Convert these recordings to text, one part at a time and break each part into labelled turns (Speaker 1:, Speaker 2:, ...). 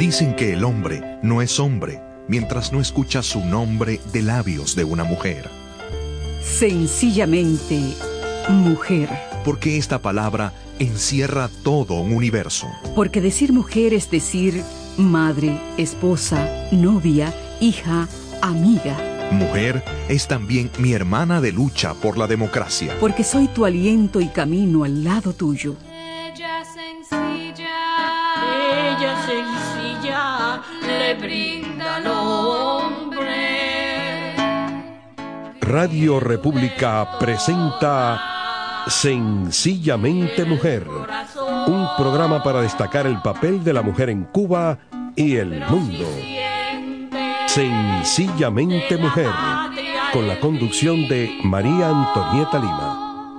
Speaker 1: Dicen que el hombre no es hombre mientras no escucha su nombre de labios de una mujer.
Speaker 2: Sencillamente, mujer.
Speaker 1: Porque esta palabra encierra todo un universo.
Speaker 2: Porque decir mujer es decir madre, esposa, novia, hija, amiga.
Speaker 1: Mujer es también mi hermana de lucha por la democracia.
Speaker 2: Porque soy tu aliento y camino al lado tuyo.
Speaker 3: Ella sencilla, le brinda al hombre.
Speaker 4: Radio República presenta Sencillamente Mujer, un programa para destacar el papel de la mujer en Cuba y el mundo. Sencillamente Mujer, con la conducción de María Antonieta Lima.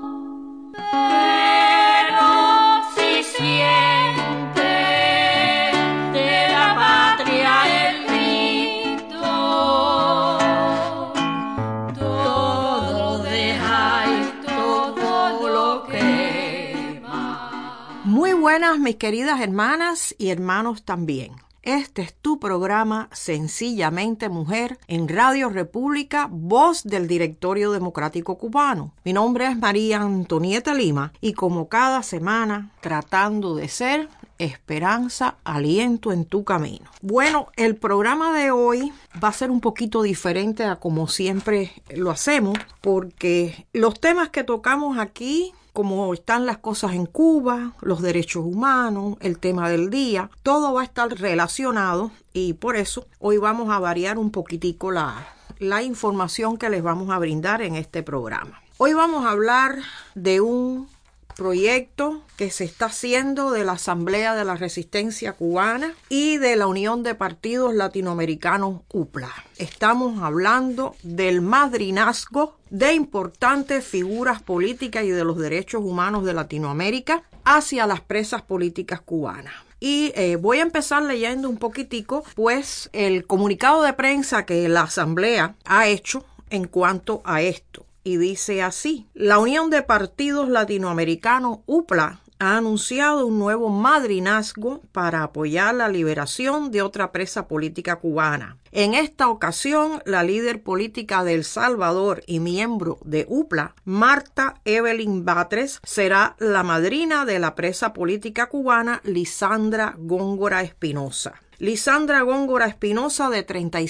Speaker 5: Buenas, mis queridas hermanas y hermanos también. Este es tu programa Sencillamente Mujer en Radio República, voz del Directorio Democrático Cubano. Mi nombre es María Antonieta Lima y como cada semana tratando de ser esperanza, aliento en tu camino. Bueno, el programa de hoy va a ser un poquito diferente a como siempre lo hacemos, porque los temas que tocamos aquí, como están las cosas en Cuba, los derechos humanos, el tema del día, todo va a estar relacionado y por eso hoy vamos a variar un poquitico la información que les vamos a brindar en este programa. Hoy vamos a hablar de un proyecto que se está haciendo de la Asamblea de la Resistencia Cubana y de la Unión de Partidos Latinoamericanos UPLA. Estamos hablando del madrinazgo de importantes figuras políticas y de los derechos humanos de Latinoamérica hacia las presas políticas cubanas. Y voy a empezar leyendo un poquitico, pues, el comunicado de prensa que la Asamblea ha hecho en cuanto a esto. Y dice así: la Unión de Partidos Latinoamericanos UPLA ha anunciado un nuevo madrinazgo para apoyar la liberación de otra presa política cubana. En esta ocasión, la líder política de El Salvador y miembro de UPLA, Marta Evelyn Batres, será la madrina de la presa política cubana Lisandra Góngora Espinosa. Lisandra Góngora Espinosa, de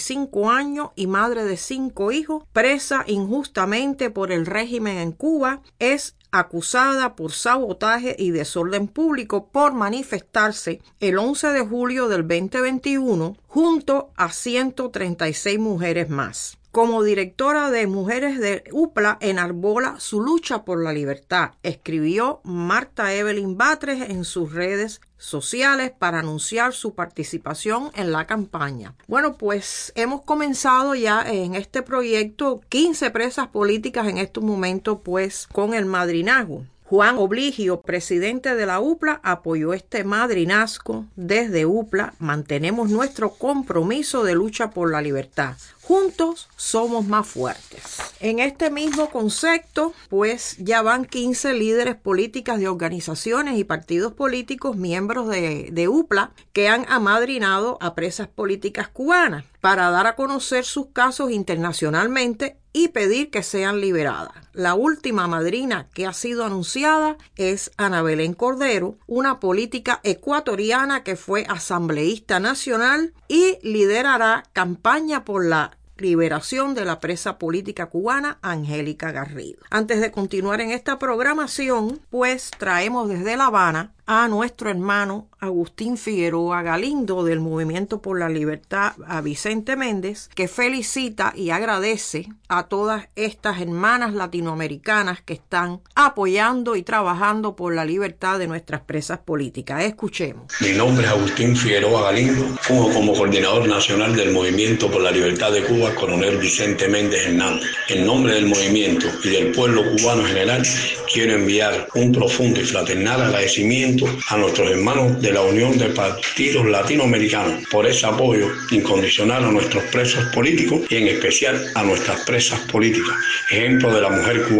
Speaker 5: 35 años y madre de 5 hijos, presa injustamente por el régimen en Cuba, es acusada por sabotaje y desorden público por manifestarse el 11 de julio del 2021 junto a 136 mujeres más. Como directora de Mujeres de UPLA, enarbola su lucha por la libertad, escribió Marta Evelyn Batres en sus redes sociales para anunciar su participación en la campaña. Bueno, pues hemos comenzado ya en este proyecto 15 presas políticas en estos momentos, pues con el madrinazgo. Juan Obligio, presidente de la UPLA, apoyó este madrinazgo. Desde UPLA mantenemos nuestro compromiso de lucha por la libertad. Juntos somos más fuertes. En este mismo concepto, pues ya van 15 líderes políticas de organizaciones y partidos políticos miembros de UPLA que han amadrinado a presas políticas cubanas para dar a conocer sus casos internacionalmente y pedir que sean liberadas. La última madrina que ha sido anunciada es Ana Belén Cordero, una política ecuatoriana que fue asambleísta nacional y liderará campaña por la liberación de la presa política cubana Angélica Garrido. Antes de continuar en esta programación, pues traemos desde La Habana a nuestro hermano Agustín Figueroa Galindo del Movimiento por la Libertad, a Vicente Méndez, que felicita y agradece a todas estas hermanas latinoamericanas que están apoyando y trabajando por la libertad de nuestras presas políticas. Escuchemos.
Speaker 6: Mi nombre es Agustín Figueroa Galindo, funjo como coordinador nacional del Movimiento por la Libertad de Cuba, coronel Vicente Méndez Hernández. En nombre del movimiento y del pueblo cubano en general, quiero enviar un profundo y fraternal agradecimiento a nuestros hermanos de la Unión de Partidos Latinoamericanos por ese apoyo incondicional a nuestros presos políticos y en especial a nuestras presas políticas, ejemplo de la mujer cubana.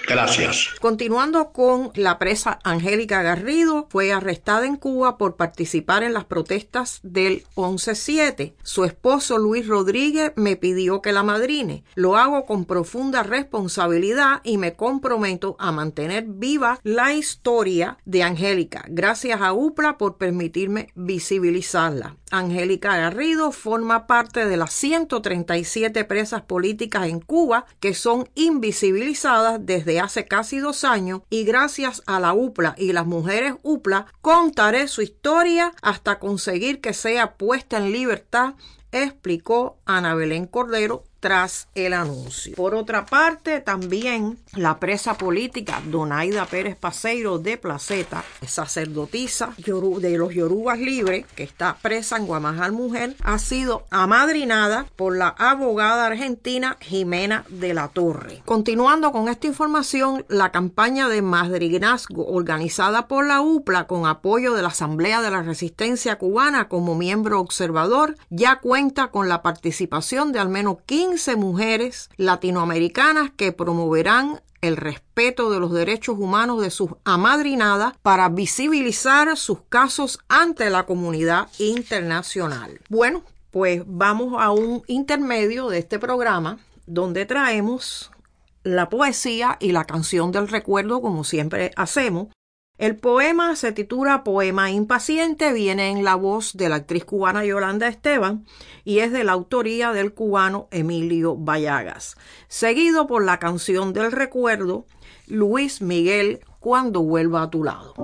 Speaker 6: Gracias.
Speaker 5: Continuando con la presa Angélica Garrido, fue arrestada en Cuba por participar en las protestas del 11-7. Su esposo Luis Rodríguez me pidió que la madrine. Lo hago con profunda responsabilidad y me comprometo a mantener viva la historia de Angélica. Gracias a UPLA por permitirme visibilizarla. Angélica Garrido forma parte de las 137 presas políticas en Cuba que son invisibilizadas desde hace casi 2 años, y gracias a la UPLA y las mujeres UPLA contaré su historia hasta conseguir que sea puesta en libertad, explicó Ana Belén Cordero tras el anuncio. Por otra parte, también la presa política Donaida Pérez Paseiro de Placeta, sacerdotisa de los Yorubas Libres, que está presa en Guamajal Mujer, ha sido amadrinada por la abogada argentina Jimena de la Torre. Continuando con esta información, la campaña de madrinazgo organizada por la UPLA con apoyo de la Asamblea de la Resistencia Cubana como miembro observador ya cuenta con la participación de al menos 15 mujeres latinoamericanas que promoverán el respeto de los derechos humanos de sus amadrinadas para visibilizar sus casos ante la comunidad internacional. Bueno, pues vamos a un intermedio de este programa donde traemos la poesía y la canción del recuerdo, como siempre hacemos. El poema se titula Poema Impaciente, viene en la voz de la actriz cubana Yolanda Esteban y es de la autoría del cubano Emilio Vallagas. Seguido por la canción del recuerdo, Luis Miguel, Cuando vuelva a tu lado.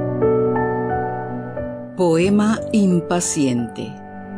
Speaker 2: Poema Impaciente.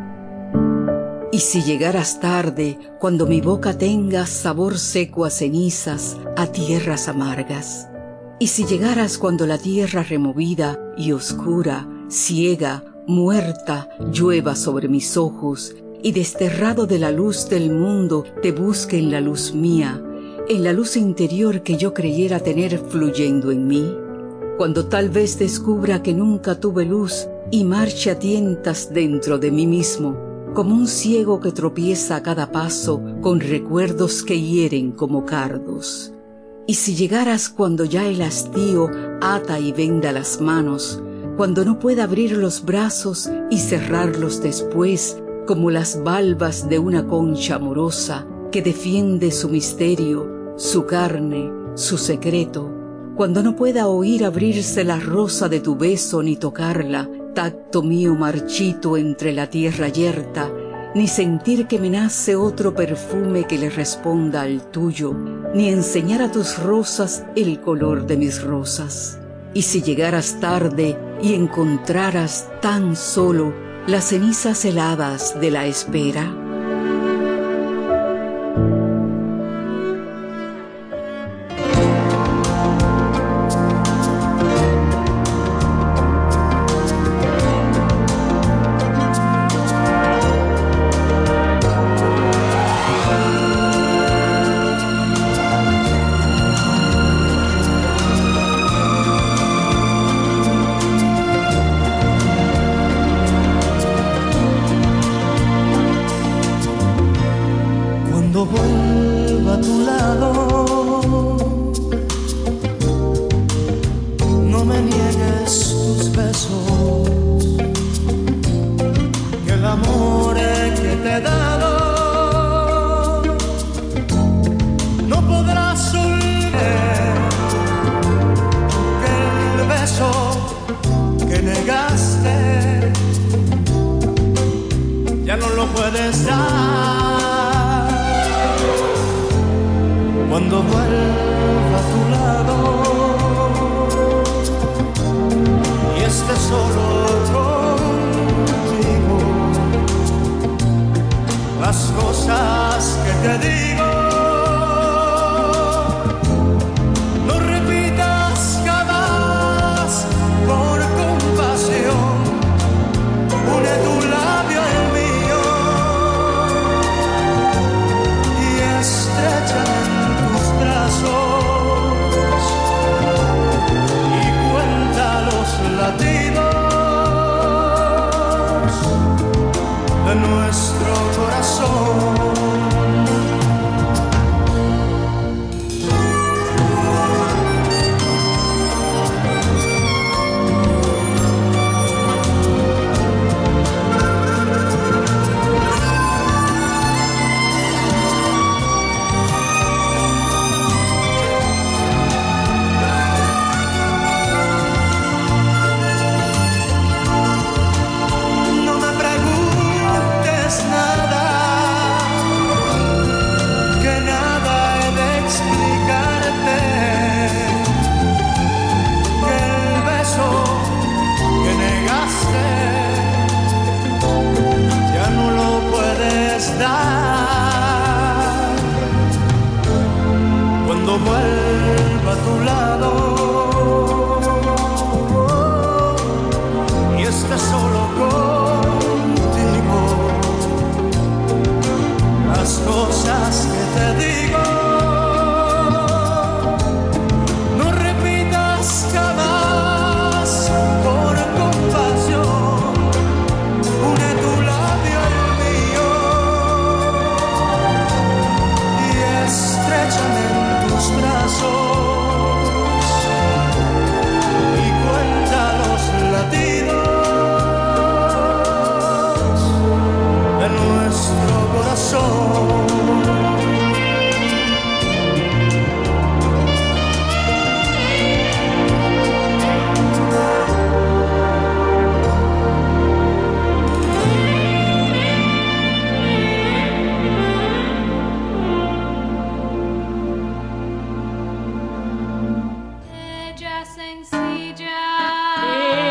Speaker 2: Y si llegaras tarde, cuando mi boca tenga sabor seco a cenizas, a tierras amargas. Y si llegaras cuando la tierra removida y oscura, ciega, muerta, llueva sobre mis ojos, y desterrado de la luz del mundo te busque en la luz mía, en la luz interior que yo creyera tener fluyendo en mí, cuando tal vez descubra que nunca tuve luz y marche a tientas dentro de mí mismo, como un ciego que tropieza a cada paso con recuerdos que hieren como cardos. Y si llegaras cuando ya el hastío ata y venda las manos, cuando no pueda abrir los brazos y cerrarlos después, como las valvas de una concha amorosa que defiende su misterio, su carne, su secreto, cuando no pueda oír abrirse la rosa de tu beso ni tocarla, tacto mío marchito entre la tierra yerta, ni sentir que me nace otro perfume que le responda al tuyo, ni enseñar a tus rosas el color de mis rosas. Y si llegaras tarde y encontraras tan solo las cenizas heladas de la espera,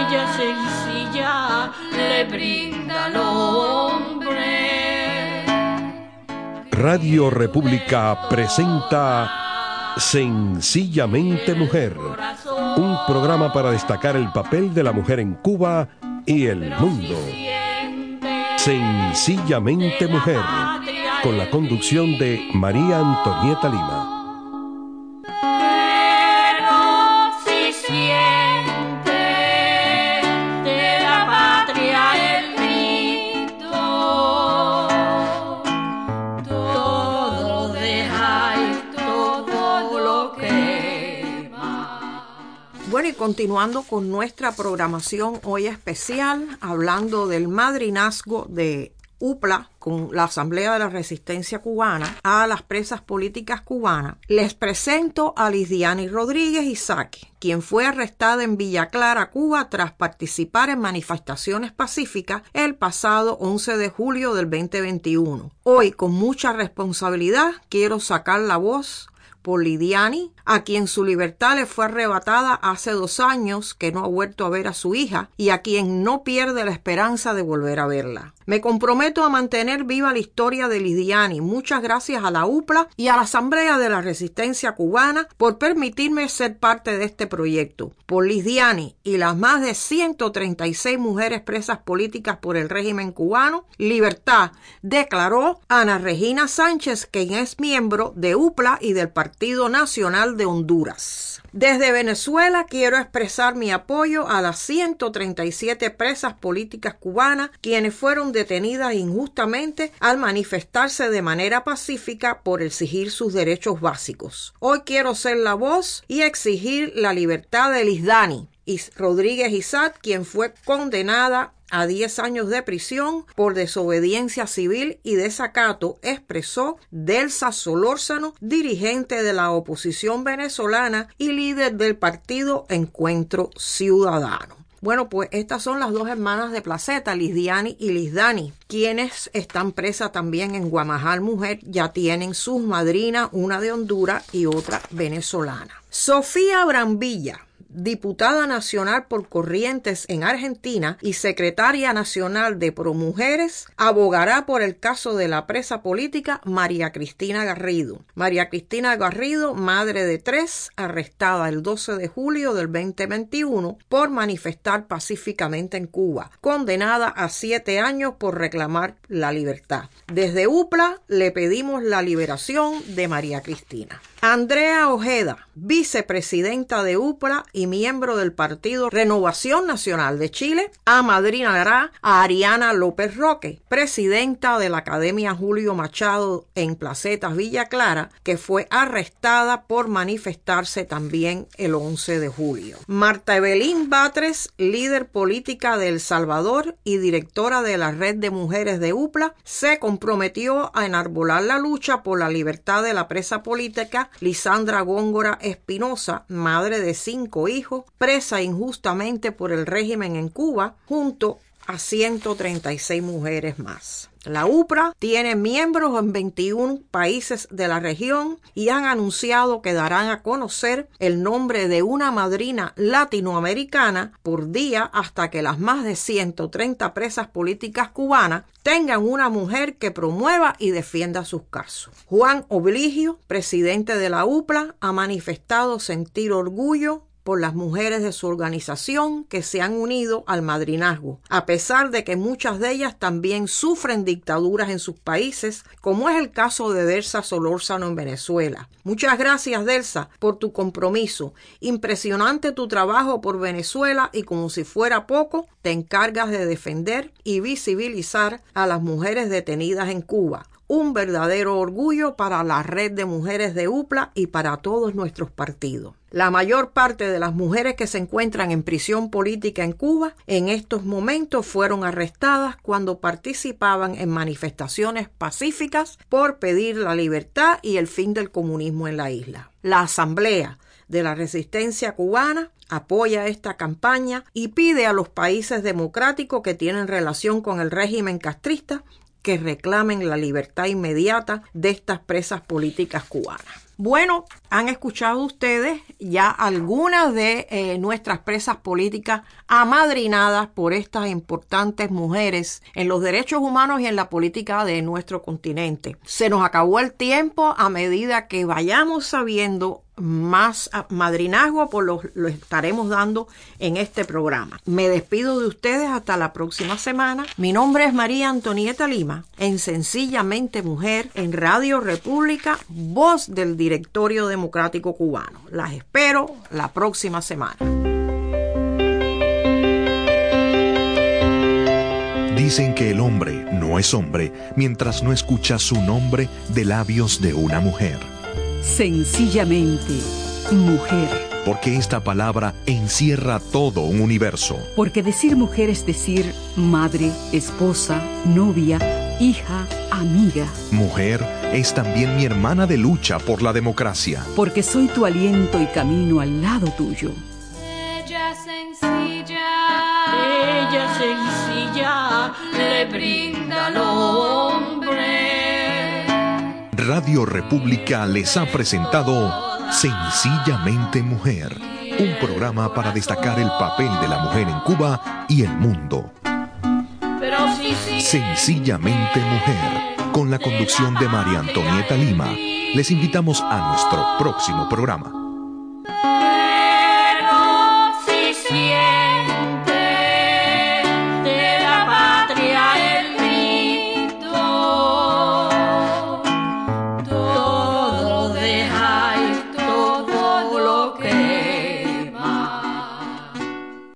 Speaker 3: bella sencilla le brinda al hombre.
Speaker 4: Radio República presenta Sencillamente Mujer, un programa para destacar el papel de la mujer en Cuba y el mundo. Sencillamente Mujer, con la conducción de María Antonieta Lima.
Speaker 5: Bueno, y continuando con nuestra programación hoy especial, hablando del madrinazgo de UPLA con la Asamblea de la Resistencia Cubana a las presas políticas cubanas, les presento a Lisdiani Rodríguez Isaac, quien fue arrestada en Villa Clara, Cuba, tras participar en manifestaciones pacíficas el pasado 11 de julio del 2021. Hoy, con mucha responsabilidad, quiero sacar la voz por Lisdiani, a quien su libertad le fue arrebatada hace 2 años, que no ha vuelto a ver a su hija y a quien no pierde la esperanza de volver a verla. Me comprometo a mantener viva la historia de Lisdiani. Muchas gracias a la UPLA y a la Asamblea de la Resistencia Cubana por permitirme ser parte de este proyecto. Por Lisdiani y las más de 136 mujeres presas políticas por el régimen cubano, libertad, declaró Ana Regina Sánchez, quien es miembro de UPLA y del Partido Nacional de Honduras. Desde Venezuela quiero expresar mi apoyo a las 137 presas políticas cubanas quienes fueron detenidas injustamente al manifestarse de manera pacífica por exigir sus derechos básicos. Hoy quiero ser la voz y exigir la libertad de Lisdiani Rodríguez Isaac, quien fue condenada a 10 años de prisión por desobediencia civil y desacato, expresó Delsa Solórzano, dirigente de la oposición venezolana y líder del partido Encuentro Ciudadano. Bueno, pues estas son las 2 hermanas de Placeta, Lisdiani y Lisdani, quienes están presas también en Guamajal Mujer. Ya tienen sus madrinas, una de Honduras y otra venezolana. Sofía Brambilla, diputada nacional por Corrientes en Argentina y secretaria nacional de Promujeres, abogará por el caso de la presa política María Cristina Garrido. María Cristina Garrido, madre de 3, arrestada el 12 de julio del 2021 por manifestar pacíficamente en Cuba, condenada a 7 años por reclamar la libertad. Desde UPLA le pedimos la liberación de María Cristina. Andrea Ojeda, vicepresidenta de UPLA y miembro del Partido Renovación Nacional de Chile, amadrinará a Ariana López Roque, presidenta de la Academia Julio Machado en Placetas, Villa Clara, que fue arrestada por manifestarse también el 11 de julio. Marta Evelyn Batres, líder política de El Salvador y directora de la Red de Mujeres de UPLA, se comprometió a enarbolar la lucha por la libertad de la presa política Lisandra Góngora Espinosa, madre de 5 hijos, presa injustamente por el régimen en Cuba, junto a 136 mujeres más. La UPLA tiene miembros en 21 países de la región y han anunciado que darán a conocer el nombre de una madrina latinoamericana por día hasta que las más de 130 presas políticas cubanas tengan una mujer que promueva y defienda sus casos. Juan Obligio, presidente de la UPLA, ha manifestado sentir orgullo por las mujeres de su organización que se han unido al madrinazgo, a pesar de que muchas de ellas también sufren dictaduras en sus países, como es el caso de Delsa Solórzano en Venezuela. Muchas gracias, Delsa, por tu compromiso. Impresionante tu trabajo por Venezuela y, como si fuera poco, te encargas de defender y visibilizar a las mujeres detenidas en Cuba. Un verdadero orgullo para la red de mujeres de UPLA y para todos nuestros partidos. La mayor parte de las mujeres que se encuentran en prisión política en Cuba en estos momentos fueron arrestadas cuando participaban en manifestaciones pacíficas por pedir la libertad y el fin del comunismo en la isla. La Asamblea de la Resistencia Cubana apoya esta campaña y pide a los países democráticos que tienen relación con el régimen castrista que reclamen la libertad inmediata de estas presas políticas cubanas. Bueno, han escuchado ustedes ya algunas de nuestras presas políticas amadrinadas por estas importantes mujeres en los derechos humanos y en la política de nuestro continente. Se nos acabó el tiempo. A medida que vayamos sabiendo más madrinazgo, pues lo estaremos dando en este programa. Me despido de ustedes hasta la próxima semana. Mi nombre es María Antonieta Lima, en Sencillamente Mujer, en Radio República, voz del Directorio Democrático Cubano. Las espero la próxima semana.
Speaker 1: Dicen que el hombre no es hombre mientras no escucha su nombre de labios de una mujer.
Speaker 2: Sencillamente mujer.
Speaker 1: Porque esta palabra encierra todo un universo.
Speaker 2: Porque decir mujer es decir madre, esposa, novia, hija, amiga.
Speaker 1: Mujer es también mi hermana de lucha por la democracia.
Speaker 2: Porque soy tu aliento y camino al lado tuyo.
Speaker 3: Ella sencilla le brinda al hombre.
Speaker 1: Radio República les ha presentado Sencillamente Mujer, un programa para destacar el papel de la mujer en Cuba y el mundo. Sencillamente Mujer, con la conducción de María Antonieta Lima. Les invitamos a nuestro próximo programa.